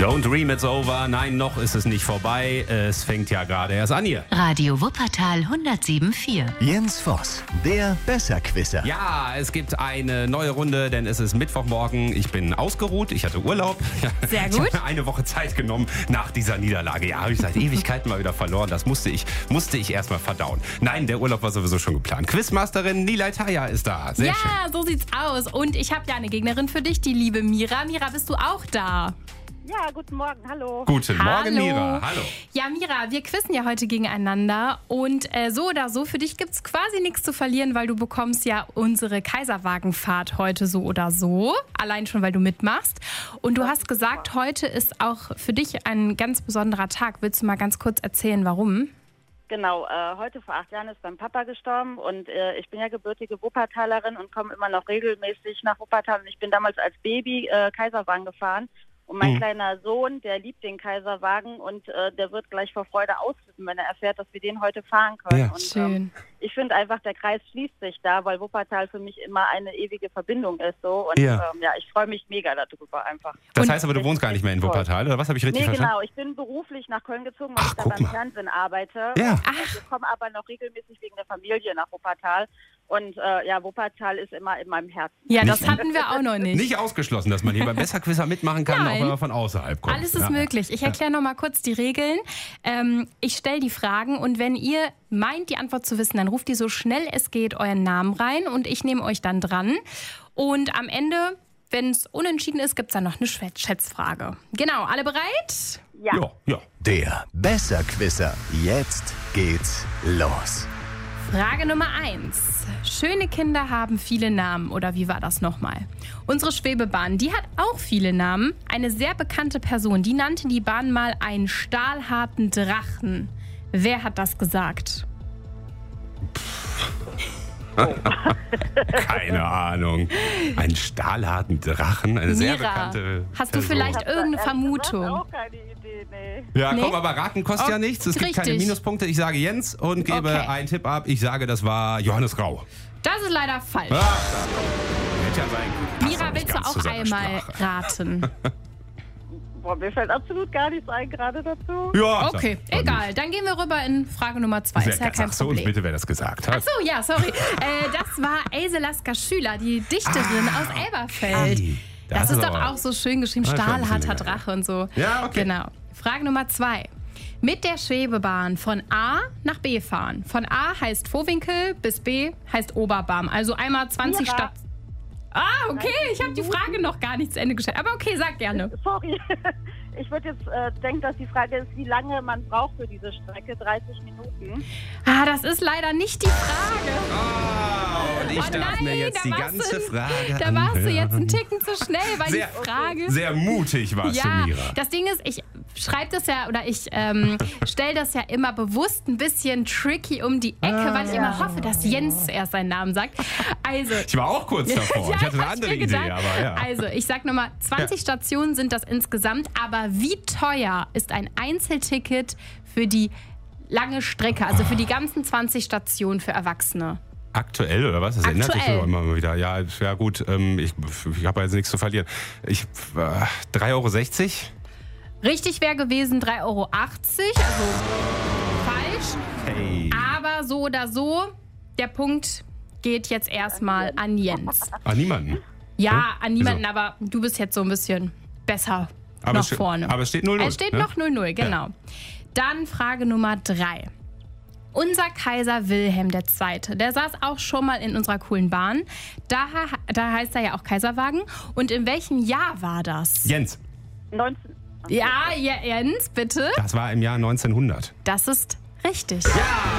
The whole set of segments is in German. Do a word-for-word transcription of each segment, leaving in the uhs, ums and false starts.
Don't dream it's over. Nein, noch ist es nicht vorbei. Es fängt ja gerade erst an hier. Radio Wuppertal hundertsieben Komma vier. Jens Voss, der Besserquisser. Ja, es gibt eine neue Runde, denn es ist Mittwochmorgen. Ich bin ausgeruht, ich hatte Urlaub. Sehr Ich gut. habe mir eine Woche Zeit genommen nach dieser Niederlage. Ja, habe ich seit Ewigkeiten mal wieder verloren. Das musste ich, musste ich erst mal verdauen. Nein, der Urlaub war sowieso schon geplant. Quizmasterin Nilay Taya ist da. Sehr ja, schön. so sieht's aus. Und ich habe ja eine Gegnerin für dich, die liebe Mira. Mira, bist du auch da? Ja, guten Morgen, hallo. Guten Morgen, Hallo. Mira. Hallo. Ja, Mira, wir quizzen ja heute gegeneinander. Und äh, so oder so, für dich gibt's quasi nichts zu verlieren, weil du bekommst ja unsere Kaiserwagenfahrt heute so oder so. Allein schon, weil du mitmachst. Und du hast gesagt, heute ist auch für dich ein ganz besonderer Tag. Willst du mal ganz kurz erzählen, warum? Genau, äh, heute vor acht Jahren ist mein Papa gestorben und äh, ich bin ja gebürtige Wuppertalerin und komme immer noch regelmäßig nach Wuppertal. Und ich bin damals als Baby äh, Kaiserwagen gefahren. Und mein Mhm. kleiner Sohn, der liebt den Kaiserwagen und äh, der wird gleich vor Freude ausflippen, wenn er erfährt, dass wir den heute fahren können. Ja. Und, Schön. Ähm, ich finde einfach, der Kreis schließt sich da, weil Wuppertal für mich immer eine ewige Verbindung ist. So. Und Ja. ähm, ja, ich freue mich mega darüber einfach. Das Und- heißt aber, du wohnst gar nicht mehr in Wuppertal, oder was? Habe ich richtig Nee, verstanden? genau. Ich bin beruflich nach Köln gezogen, weil Ach, ich da guck beim mal. Fernsehen arbeite. Ja. Und, äh, wir kommen aber noch regelmäßig wegen der Familie nach Wuppertal. Und äh, ja, Wuppertal ist immer in meinem Herzen. Ja, Nicht- das hatten wir auch noch nicht. Nicht ausgeschlossen, dass man hier beim Besserquizzer mitmachen kann, Nein. auch wenn man von außerhalb kommt. Alles ist Ja. möglich. Ich erkläre noch mal kurz die Regeln. Ähm, ich stelle die Fragen und wenn ihr meint, die Antwort zu wissen, dann ruft ihr so schnell es geht euren Namen rein und ich nehme euch dann dran. Und am Ende, wenn es unentschieden ist, gibt es dann noch eine Schä- Schätzfrage. Genau, alle bereit? Ja. Ja, ja. Der Besserquisser. Jetzt geht's los. Frage Nummer eins. Schöne Kinder haben viele Namen. Oder wie war das nochmal? Unsere Schwebebahn, die hat auch viele Namen. Eine sehr bekannte Person, die nannte die Bahn mal einen stahlharten Drachen. Wer hat das gesagt? Keine Ahnung. Einen stahlharten Drachen, eine sehr Mira, bekannte hast du Person. vielleicht irgendeine Ehrlich Vermutung? gesagt auch keine Idee, nee. Ja, Nee? komm, aber raten kostet Oh, ja nichts. Es gibt keine richtig. Minuspunkte. Ich sage Jens und gebe Okay. einen Tipp ab. Ich sage, das war Johannes Grau. Das ist leider falsch. Ah, hätte ja sein können. Passt Mira, doch nicht willst du ganz zu auch seiner einmal Sprache. raten? Boah, mir fällt absolut gar nichts ein gerade dazu. Ja, Okay, dann- egal. Dann gehen wir rüber in Frage Nummer zwei. Ist ja kein Sagst du uns Problem. bitte, wer das gesagt hat? Ach so, ja, sorry. äh, das war Else Lasker Schüler, die Dichterin Ah. aus Elberfeld. Ei, Das, ist doch aber- auch so schön geschrieben, Ah, schon ein bisschen stahlharter länger, Drache und so. Ja, okay. Genau. Frage Nummer zwei. Mit der Schwebebahn von A nach B fahren. Von A heißt Vohwinkel bis B heißt Oberbarm. Also einmal zwanzig Mira. Stadt. Ah, okay, ich habe die Frage noch gar nicht zu Ende gestellt. Aber okay, sag gerne. Sorry. Ich würde jetzt äh, denken, dass die Frage ist, wie lange man braucht für diese Strecke. dreißig Minuten. Ah, das ist leider nicht die Frage. Oh, und ich Oh darf mir nein, jetzt da die warst ganze du- Frage Da warst du anhören. jetzt einen Ticken zu schnell, weil Sehr- die Frage... Sehr mutig warst Ja, du, Mira. das Ding ist, ich schreibe das ja oder ich ähm, stelle das ja immer bewusst ein bisschen tricky um die Ecke, weil ich immer hoffe, dass Jens zuerst seinen Namen sagt. Also, Ich war auch kurz davor. Ja, ich hatte eine hab andere mir Idee, gedacht. aber ja. Also, ich sag nochmal, zwanzig Stationen sind das insgesamt, aber wie teuer ist ein Einzelticket für die lange Strecke, also für die ganzen zwanzig Stationen für Erwachsene? Aktuell oder was? Das ändert sich Aktuell. doch immer mal wieder. Ja, ja gut, ähm, ich, ich habe jetzt nichts zu verlieren. Ich, äh, drei Euro sechzig? Richtig wäre gewesen drei Euro achtzig, also falsch. Hey. Aber so oder so, der Punkt geht jetzt erstmal an Jens. Ah, niemanden. Ja, an niemanden, Wieso? aber du bist jetzt so ein bisschen besser Aber nach es steht- vorne. aber es steht null null, Es steht ne? noch null null, genau. Dann Frage Nummer drei. Unser Kaiser Wilhelm der Zweite, der saß auch schon mal in unserer coolen Bahn. Da, da heißt er ja auch Kaiserwagen. Und in welchem Jahr war das? Jens, neunzehn. Ja, ja, Jens, bitte. das war im Jahr neunzehnhundert. Das ist richtig. Und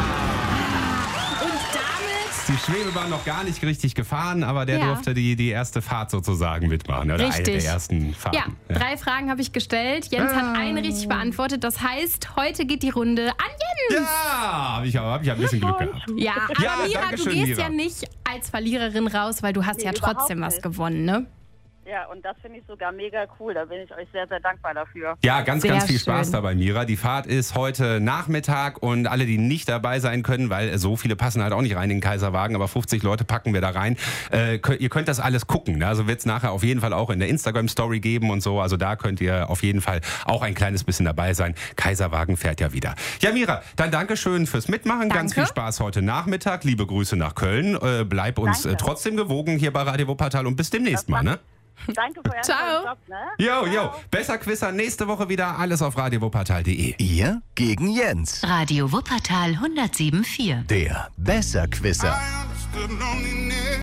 damit Die Schwebebahn noch gar nicht richtig gefahren, aber der Ja. durfte die, die erste Fahrt sozusagen mitmachen. Oder eine Richtig. der ersten Fahrten. Ja, drei Fragen habe ich gestellt. Jens hat eine richtig beantwortet. Das heißt, heute geht die Runde an Jens. Ja, habe ich, hab ich ein bisschen Glück gehabt. Ja, aber Ja, Mira, danke du schön, gehst Mira. ja nicht als Verliererin raus, weil du hast Nee, ja trotzdem überhaupt was nicht. gewonnen, ne? Ja, und das finde ich sogar mega cool. Da bin ich euch sehr, sehr dankbar dafür. Ja, ganz, Sehr ganz viel Spaß schön. dabei, Mira. Die Fahrt ist heute Nachmittag und alle, die nicht dabei sein können, weil so viele passen halt auch nicht rein in den Kaiserwagen, aber fünfzig Leute packen wir da rein. Äh, könnt, ihr könnt das alles gucken. Ne? Also wird es nachher auf jeden Fall auch in der Instagram-Story geben und so. Also da könnt ihr auf jeden Fall auch ein kleines bisschen dabei sein. Kaiserwagen fährt ja wieder. Ja, Mira, dann Dankeschön fürs Mitmachen. Ganz Danke. viel Spaß heute Nachmittag. Liebe Grüße nach Köln. Äh, bleib uns äh, Danke. trotzdem gewogen hier bei Radio Wuppertal und bis demnächst mal. Ne? Danke für euren Ciao. tollen Job, ne? Jo, jo. Ciao. Besser Quizzer nächste Woche wieder. Alles auf radio wuppertal punkt de. Ihr gegen Jens. Radio Wuppertal hundertsieben Komma vier. Der Besserquisser.